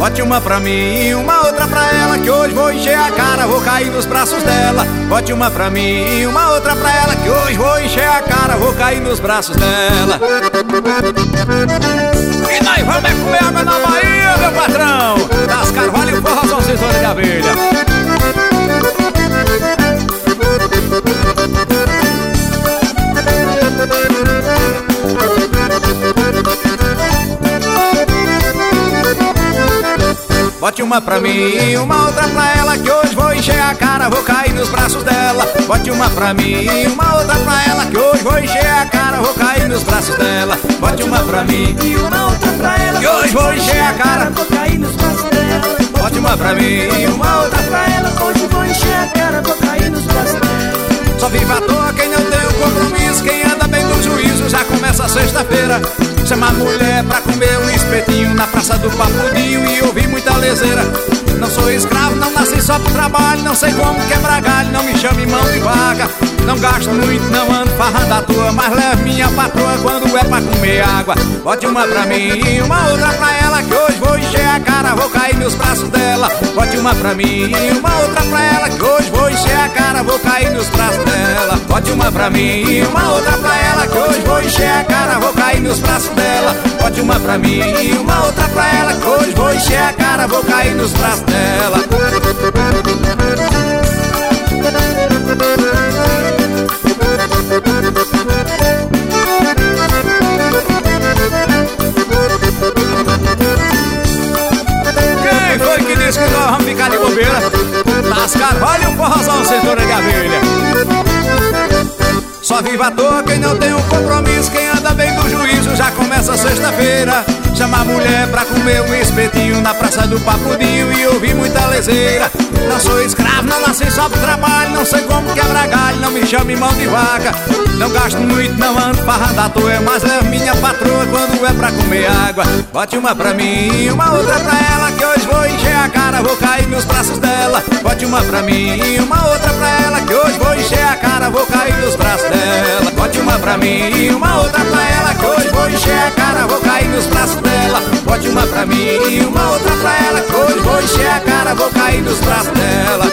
Bote uma pra mim, uma outra pra ela, que hoje vou encher a cara, vou cair nos braços dela. Bote uma pra mim, uma outra pra ela, que hoje vou encher a cara, vou cair nos braços dela. E nós vamos comer água na Bahia, meu patrão. Das Carvalho, forrozão, cintura de abelha. Bote uma pra mim, uma outra pra ela, que hoje vou encher a cara, vou cair nos braços dela. Bote uma pra mim, uma outra pra ela, que hoje vou encher a cara, vou cair nos braços dela. Bote uma pra mim e uma outra pra ela, que hoje vou encher a cara, vou cair nos braços dela. Bote uma pra mim, uma outra pra ela, hoje vou encher a cara, vou cair nos braços dela. Só vive à toa quem não tem um compromisso, quem anda bem do juízo, já começa a sexta-feira. Chama a mulher pra comer um espetinho na praça do Papudinho e ouvir muita leseira. Não sou escravo, não nasci só pro trabalho, não sei como quebrar galho, não me chame mão de vaga. Não gasto muito, não ando farrando à toa, mas levo minha patroa quando é pra comer água. Bote uma pra mim, uma outra pra ela, que hoje vou encher a cara, vou cair nos braços dela. Bote uma pra mim, uma outra pra ela, que hoje vou encher a cara, vou cair nos braços dela. Bote uma pra mim, uma outra pra ela, que hoje vou encher a cara, vou cair nos braços dela. Bote uma pra mim, uma outra pra ela, que hoje vou encher a cara, vou cair nos braços dela. Quem foi que disse que nós vamos ficar de bobeira? Das Carvalho, um forrozão, cintura de abelha. Só vive à toa quem não tem um compromisso, quem anda bem do juízo, já começa sexta-feira. Chama a mulher pra comer um espetinho na praça do Papudinho e ouvir muita leseira. Não sou escravo, não nasci só pro trabalho, não sei como quebrar galho, não me chame mão de vaca. Não gasto muito, não ando farrando à toa, mas levo minha patroa quando é pra comer água. Bote uma pra mim, uma outra pra ela, que hoje vou encher a cara, vou cair nos braços dela. Bote uma pra mim, uma outra pra ela, que hoje vou encher a cara, vou cair nos braços dela. Bote uma pra mim, uma outra pra ela, que hoje vou encher a cara, vou cair nos braços dela. Bote uma pra mim, uma outra pra ela, que hoje vou encher a cara, vou cair nos braços dela.